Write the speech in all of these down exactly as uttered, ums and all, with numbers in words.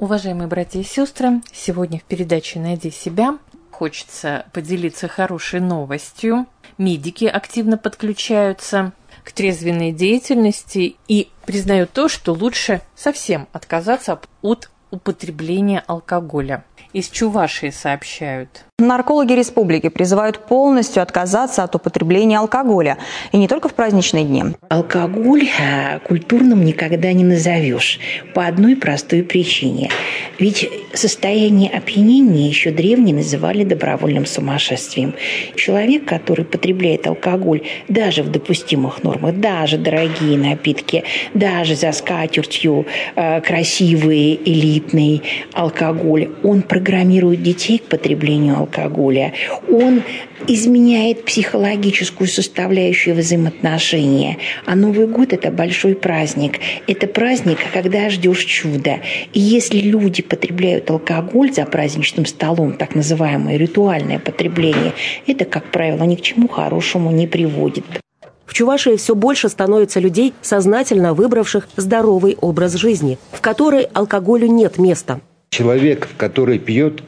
Уважаемые братья и сестры, сегодня в передаче «Найди себя» хочется поделиться хорошей новостью. Медики активно подключаются к трезвенной деятельности и признают то, что лучше совсем отказаться от употребления алкоголя. Из Чувашии сообщают. Наркологи республики призывают полностью отказаться от употребления алкоголя. И не только в праздничные дни. Алкоголь культурным никогда не назовешь. По одной простой причине. Ведь состояние опьянения еще древние называли добровольным сумасшествием. Человек, который потребляет алкоголь даже в допустимых нормах, даже дорогие напитки, даже за скатертью э, красивый элитный алкоголь, он программирует детей к потреблению алкоголя. алкоголя, он изменяет психологическую составляющую взаимоотношения. А Новый год – это большой праздник. Это праздник, когда ждешь чуда. И если люди потребляют алкоголь за праздничным столом, так называемое ритуальное потребление, это, как правило, ни к чему хорошему не приводит. В Чувашии все больше становится людей, сознательно выбравших здоровый образ жизни, в которой алкоголю нет места. Человек, который пьет,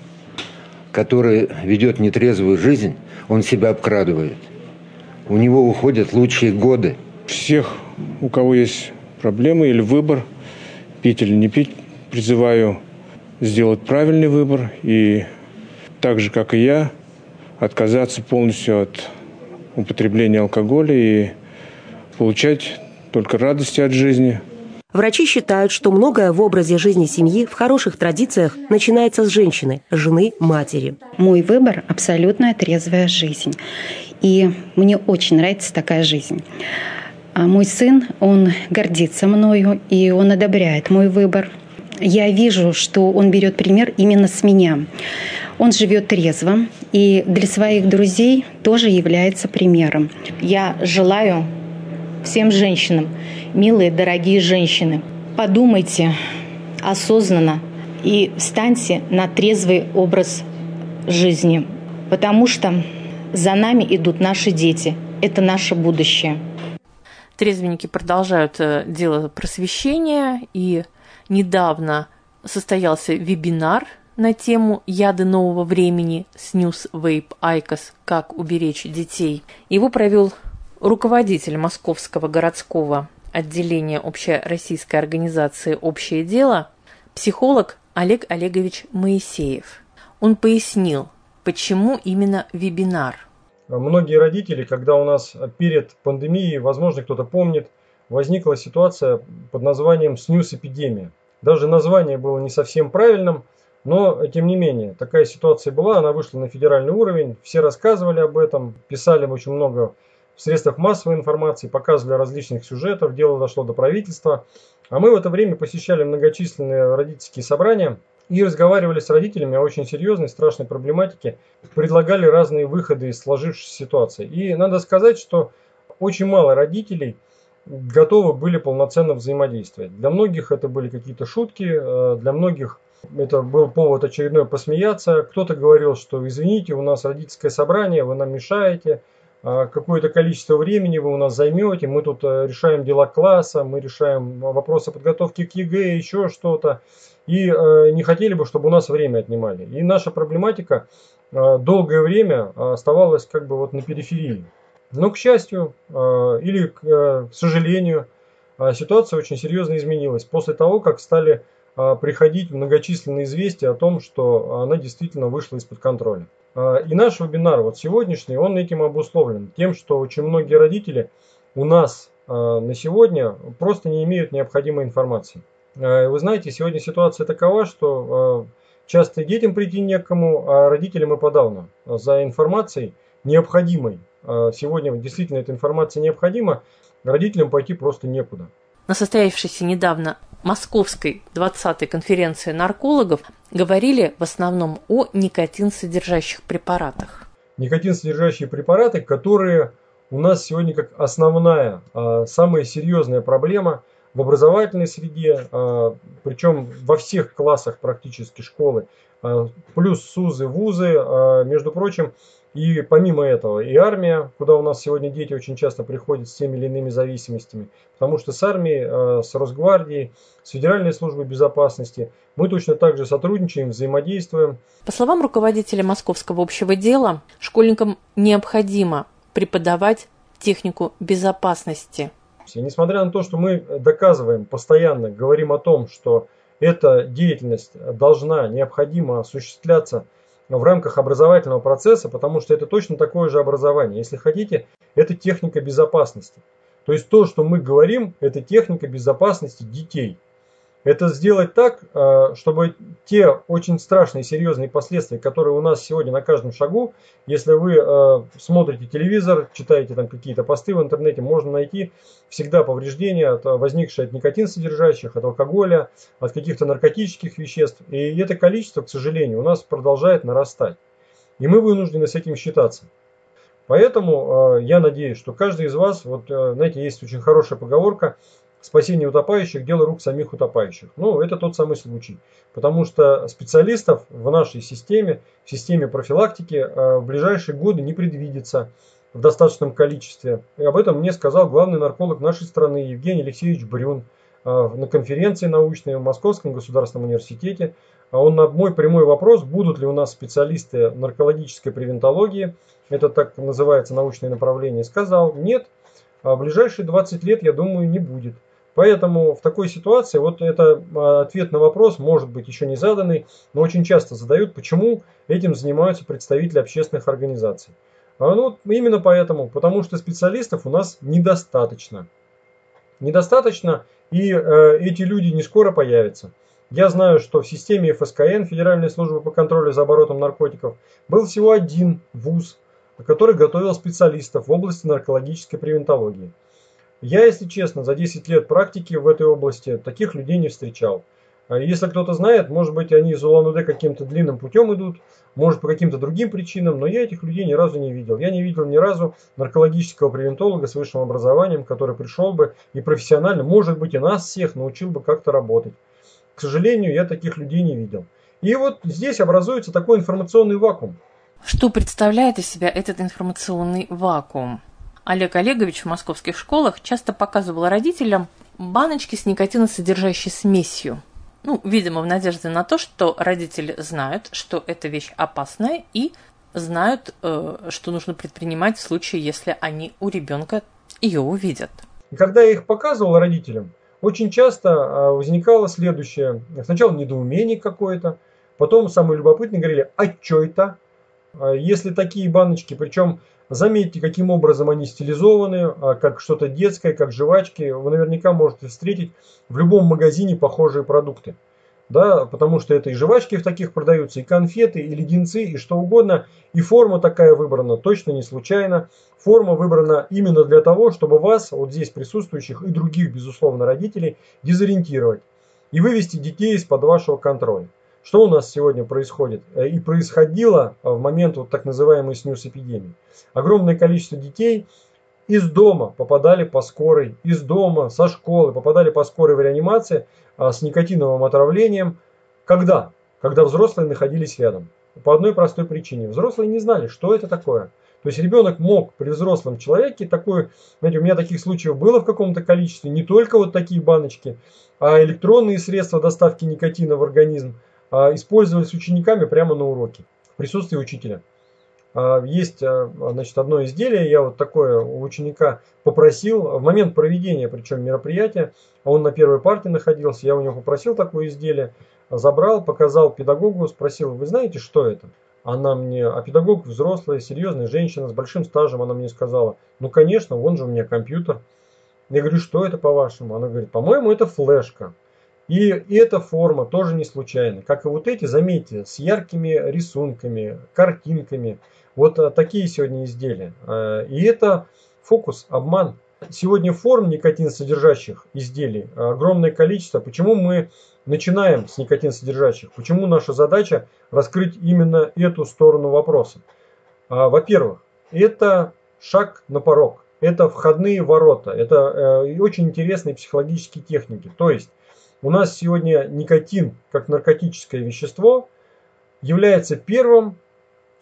который ведет нетрезвую жизнь, он себя обкрадывает. У него уходят лучшие годы. Всех, у кого есть проблемы или выбор, пить или не пить, призываю сделать правильный выбор и так же, как и я, отказаться полностью от употребления алкоголя и получать только радости от жизни. Врачи считают, что многое в образе жизни семьи в хороших традициях начинается с женщины, жены, матери. Мой выбор – абсолютно трезвая жизнь. И мне очень нравится такая жизнь. А мой сын, он гордится мною, и он одобряет мой выбор. Я вижу, что он берет пример именно с меня. Он живет трезво, и для своих друзей тоже является примером. Я желаю всем женщинам, милые, дорогие женщины, подумайте осознанно и встаньте на трезвый образ жизни, потому что за нами идут наши дети, это наше будущее. Трезвенники продолжают дело просвещения, и недавно состоялся вебинар на тему «Яды нового времени. Снюс, вейп, айкос. Как уберечь детей». Его провел руководитель Московского городского отделения общероссийской организации «Общее дело», психолог Олег Олегович Моисеев. Он пояснил, почему именно вебинар. Многие родители, когда у нас перед пандемией, возможно, кто-то помнит, возникла ситуация под названием «снюс-эпидемия». Даже название было не совсем правильным, но, тем не менее, такая ситуация была, она вышла на федеральный уровень, все рассказывали об этом, писали очень много в средствах массовой информации, показывали различных сюжетов, дело дошло до правительства. А мы в это время посещали многочисленные родительские собрания и разговаривали с родителями о очень серьезной, страшной проблематике, предлагали разные выходы из сложившейся ситуации. И надо сказать, что очень мало родителей готовы были полноценно взаимодействовать. Для многих это были какие-то шутки, для многих это был повод очередной посмеяться. Кто-то говорил, что извините, у нас родительское собрание, вы нам мешаете. Какое-то количество времени вы у нас займете, мы тут решаем дела класса, мы решаем вопросы подготовки к ЕГЭ, еще что-то, и не хотели бы, чтобы у нас время отнимали. И наша проблематика долгое время оставалась как бы вот на периферии. Но, к счастью или к сожалению, ситуация очень серьезно изменилась после того, как стали приходить многочисленные известия о том, что она действительно вышла из-под контроля. И наш вебинар, вот сегодняшний, он этим обусловлен. Тем, что очень многие родители у нас на сегодня просто не имеют необходимой информации. Вы знаете, сегодня ситуация такова, что часто детям прийти некому, а родителям и подавно. За информацией необходимой, сегодня действительно эта информация необходима, родителям пойти просто некуда. На состоявшейся недавно Московской двадцатой конференции наркологов говорили в основном о никотин-содержащих препаратах. Никотин-содержащие препараты, которые у нас сегодня как основная, самая серьезная проблема в образовательной среде, причем во всех классах практически школы, плюс СУЗы, вузы. Между прочим, И помимо этого и армия, куда у нас сегодня дети очень часто приходят с теми или иными зависимостями. Потому что с армией, с Росгвардией, с Федеральной службой безопасности мы точно так же сотрудничаем, взаимодействуем. По словам руководителя Московского общего дела, школьникам необходимо преподавать технику безопасности. И несмотря на то, что мы доказываем постоянно, говорим о том, что эта деятельность должна, необходимо осуществляться в рамках образовательного процесса, потому что это точно такое же образование. Если хотите, это техника безопасности. То есть то, что мы говорим, это техника безопасности детей. Это сделать так, чтобы те очень страшные, серьезные последствия, которые у нас сегодня на каждом шагу, если вы смотрите телевизор, читаете там какие-то посты в интернете, можно найти всегда повреждения, от, возникшие от никотинсодержащих, от алкоголя, от каких-то наркотических веществ. И это количество, к сожалению, у нас продолжает нарастать. И мы вынуждены с этим считаться. Поэтому я надеюсь, что каждый из вас, вот знаете, есть очень хорошая поговорка: спасение утопающих – дело рук самих утопающих. Ну, это тот самый случай. Потому что специалистов в нашей системе, в системе профилактики, в ближайшие годы не предвидится в достаточном количестве. И об этом мне сказал главный нарколог нашей страны Евгений Алексеевич Брюн на конференции научной в Московском государственном университете. Он на мой прямой вопрос, будут ли у нас специалисты наркологической превентологии, это так называется научное направление, сказал: нет, в ближайшие двадцать лет, я думаю, не будет. Поэтому в такой ситуации, вот это ответ на вопрос, может быть еще не заданный, но очень часто задают, почему этим занимаются представители общественных организаций. Ну, именно поэтому, потому что специалистов у нас недостаточно. Недостаточно, и э, эти люди не скоро появятся. Я знаю, что в системе эф эс ка эн, Федеральной службы по контролю за оборотом наркотиков, был всего один вуз, который готовил специалистов в области наркологической превентологии. Я, если честно, за десять лет практики в этой области таких людей не встречал. Если кто-то знает, может быть, они из Улан-Удэ каким-то длинным путем идут, может, по каким-то другим причинам, но я этих людей ни разу не видел. Я не видел ни разу наркологического превентолога с высшим образованием, который пришел бы и профессионально, может быть, и нас всех научил бы как-то работать. К сожалению, я таких людей не видел. И вот здесь образуется такой информационный вакуум. Что представляет из себя этот информационный вакуум? Олег Олегович в московских школах часто показывал родителям баночки с никотиносодержащей смесью. Ну, видимо, в надежде на то, что родители знают, что эта вещь опасная, и знают, что нужно предпринимать в случае, если они у ребенка ее увидят. Когда я их показывал родителям, очень часто возникало следующее. Сначала недоумение какое-то, потом самые любопытные говорили: а что это? Если такие баночки, причем заметьте, каким образом они стилизованы, как что-то детское, как жвачки, вы наверняка можете встретить в любом магазине похожие продукты. Да, потому что это и жвачки в таких продаются, и конфеты, и леденцы, и что угодно. И форма такая выбрана точно не случайно. Форма выбрана именно для того, чтобы вас, вот здесь присутствующих и других, безусловно, родителей, дезориентировать и вывести детей из-под вашего контроля. Что у нас сегодня происходит и происходило в момент вот так называемой снюс-эпидемии? Огромное количество детей из дома попадали по скорой, из дома, со школы попадали по скорой в реанимации с никотиновым отравлением. Когда? Когда взрослые находились рядом. По одной простой причине. Взрослые не знали, что это такое. То есть ребенок мог при взрослом человеке, такой, знаете, у меня таких случаев было в каком-то количестве, не только вот такие баночки, а электронные средства доставки никотина в организм использовали с учениками прямо на уроке, в присутствии учителя. Есть, значит, одно изделие, я вот такое у ученика попросил, в момент проведения, причем мероприятия, он на первой парте находился, я у него попросил такое изделие, забрал, показал педагогу, спросил: вы знаете, что это? Она мне, а педагог взрослая, серьезная женщина с большим стажем, она мне сказала: ну конечно, вон же у меня компьютер. Я говорю: что это по-вашему? Она говорит: по-моему, это флешка. И эта форма тоже не случайна. Как и вот эти, заметьте, с яркими рисунками, картинками. Вот такие сегодня изделия. И это фокус, обман. Сегодня форм никотинсодержащих изделий огромное количество. Почему мы начинаем с никотинсодержащих? Почему наша задача раскрыть именно эту сторону вопроса? Во-первых, это шаг на порог. Это входные ворота. Это очень интересные психологические техники. То есть у нас сегодня никотин, как наркотическое вещество, является первым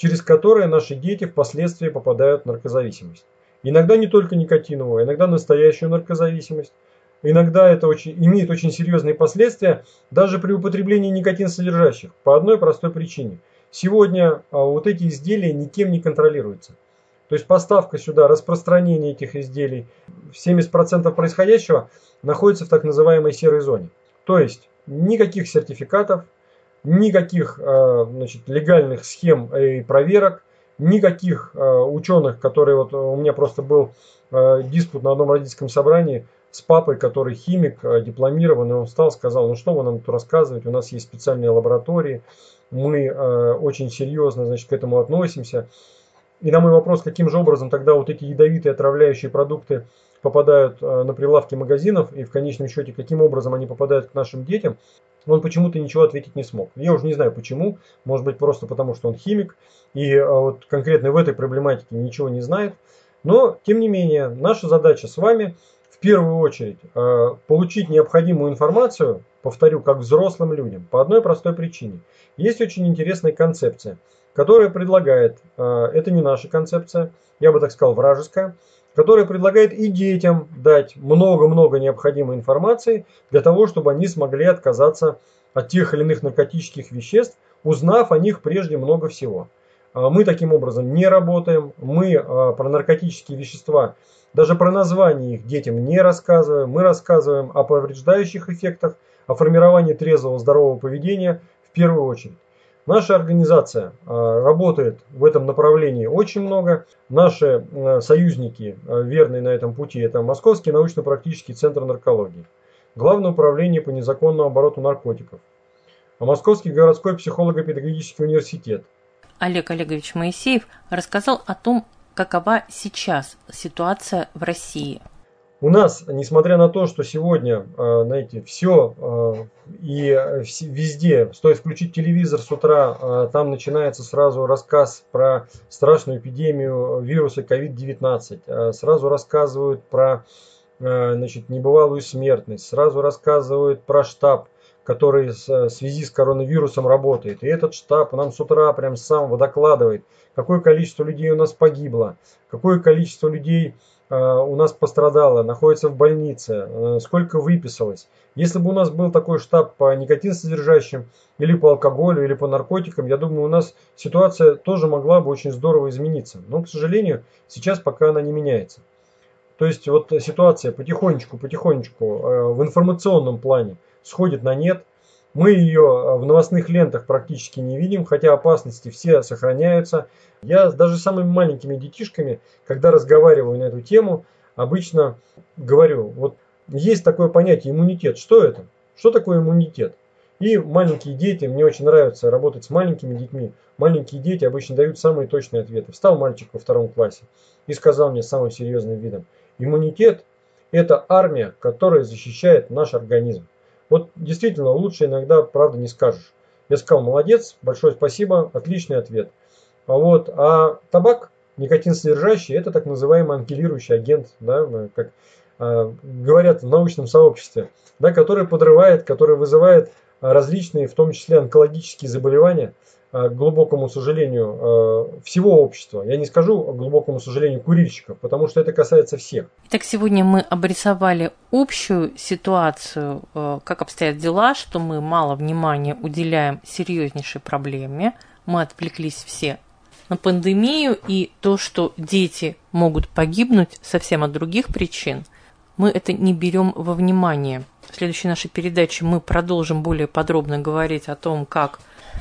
через которые наши дети впоследствии попадают в наркозависимость. Иногда не только никотиновую, иногда настоящую наркозависимость. Иногда это очень, имеет очень серьезные последствия даже при употреблении никотинсодержащих по одной простой причине. Сегодня а, вот эти изделия никем не контролируются. То есть поставка сюда, распространение этих изделий, семьдесят процентов происходящего находится в так называемой серой зоне. То есть никаких сертификатов, никаких а, значит, легальных схем и проверок, никаких а, ученых, которые вот у меня просто был а, диспут на одном родительском собрании с папой, который химик, дипломированный, он встал, сказал: ну что вы нам тут рассказываете, у нас есть специальные лаборатории, мы э, очень серьезно, значит, к этому относимся. И на мой вопрос, каким же образом тогда вот эти ядовитые отравляющие продукты попадают э, на прилавки магазинов, и в конечном счете, каким образом они попадают к нашим детям, он почему-то ничего ответить не смог. Я уже не знаю почему, может быть просто потому, что он химик, и э, вот конкретно в этой проблематике ничего не знает. Но, тем не менее, наша задача с вами в первую очередь получить необходимую информацию, повторю, как взрослым людям, по одной простой причине. Есть очень интересная концепция, которая предлагает, это не наша концепция, я бы так сказал, вражеская, которая предлагает и детям дать много-много необходимой информации для того, чтобы они смогли отказаться от тех или иных наркотических веществ, узнав о них прежде много всего. Мы таким образом не работаем, мы про наркотические вещества, даже про название их детям не рассказываем. Мы рассказываем о повреждающих эффектах, о формировании трезвого здорового поведения в первую очередь. Наша организация работает в этом направлении очень много. Наши союзники, верные на этом пути, это Московский научно-практический центр наркологии, Главное управление по незаконному обороту наркотиков, Московский городской психолого-педагогический университет. Олег Олегович Моисеев рассказал о том, какова сейчас ситуация в России. У нас, несмотря на то, что сегодня, знаете, все и везде, стоит включить телевизор с утра, там начинается сразу рассказ про страшную эпидемию вируса ковид девятнадцать, сразу рассказывают про, значит, небывалую смертность, сразу рассказывают про штаб, который в связи с коронавирусом работает. И этот штаб нам с утра прям с самого докладывает, какое количество людей у нас погибло, какое количество людей э, у нас пострадало, находится в больнице, э, сколько выписалось. Если бы у нас был такой штаб по никотинсодержащим, или по алкоголю, или по наркотикам, я думаю, у нас ситуация тоже могла бы очень здорово измениться. Но, к сожалению, сейчас пока она не меняется. То есть вот ситуация потихонечку, потихонечку э, в информационном плане сходит на нет. Мы ее в новостных лентах практически не видим, хотя опасности все сохраняются. Я даже с самыми маленькими детишками, когда разговариваю на эту тему, обычно говорю, вот есть такое понятие иммунитет. Что это? Что такое иммунитет? И маленькие дети, мне очень нравится работать с маленькими детьми, маленькие дети обычно дают самые точные ответы. Встал мальчик во втором классе и сказал мне самым серьезным видом: иммунитет – это армия, которая защищает наш организм. Вот действительно, лучше иногда, правда, не скажешь. Я сказал: молодец, большое спасибо, отличный ответ. А, вот, а табак, никотинсодержащий, это так называемый анкилирующий агент, да, как э, говорят в научном сообществе, да, который подрывает, который вызывает различные, в том числе онкологические заболевания, к глубокому сожалению, всего общества. Я не скажу, к глубокому сожалению, курильщиков, потому что это касается всех. Итак, сегодня мы обрисовали общую ситуацию, как обстоят дела, что мы мало внимания уделяем серьезнейшей проблеме. Мы отвлеклись все на пандемию и то, что дети могут погибнуть совсем от других причин. Мы это не берем во внимание. В следующей нашей передаче мы продолжим более подробно говорить о том, как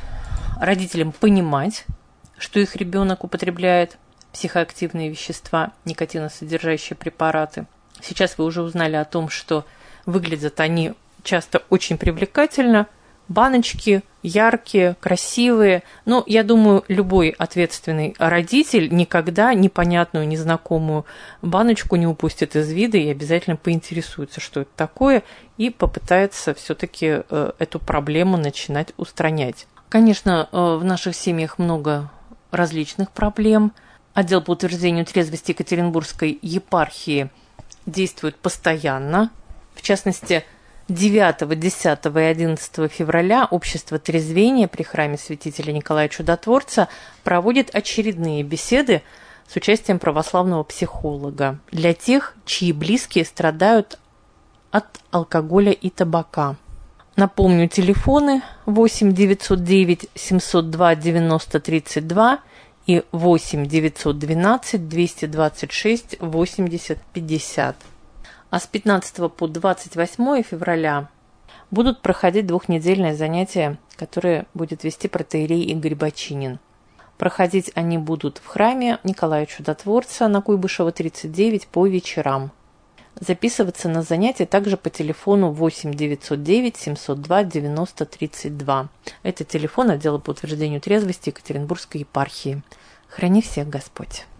родителям понимать, что их ребенок употребляет психоактивные вещества, никотиносодержащие препараты. Сейчас вы уже узнали о том, что выглядят они часто очень привлекательно. Баночки яркие, красивые. Но я думаю, любой ответственный родитель никогда непонятную, незнакомую баночку не упустит из вида и обязательно поинтересуется, что это такое, и попытается все-таки эту проблему начинать устранять. Конечно, в наших семьях много различных проблем. Отдел по утверждению трезвости Екатеринбургской епархии действует постоянно. В частности, девятого, десятого и одиннадцатого февраля Общество трезвения при храме святителя Николая Чудотворца проводит очередные беседы с участием православного психолога для тех, чьи близкие страдают от алкоголя и табака. Напомню, телефоны восемь девятьсот девять семьсот два девяносто тридцать два и восемь девятьсот двенадцать двести двадцать шесть восемьдесят пятьдесят. А с пятнадцатого по двадцать восьмое февраля будут проходить двухнедельные занятия, которые будет вести протоиерей Игорь Бочинин. Проходить они будут в храме Николая Чудотворца на Куйбышева, тридцать девять по вечерам. Записываться на занятия также по телефону восемь девятьсот девять семьсот два девяносто тридцать два. Это телефон отдела по утверждению трезвости Екатеринбургской епархии. Храни всех Господь!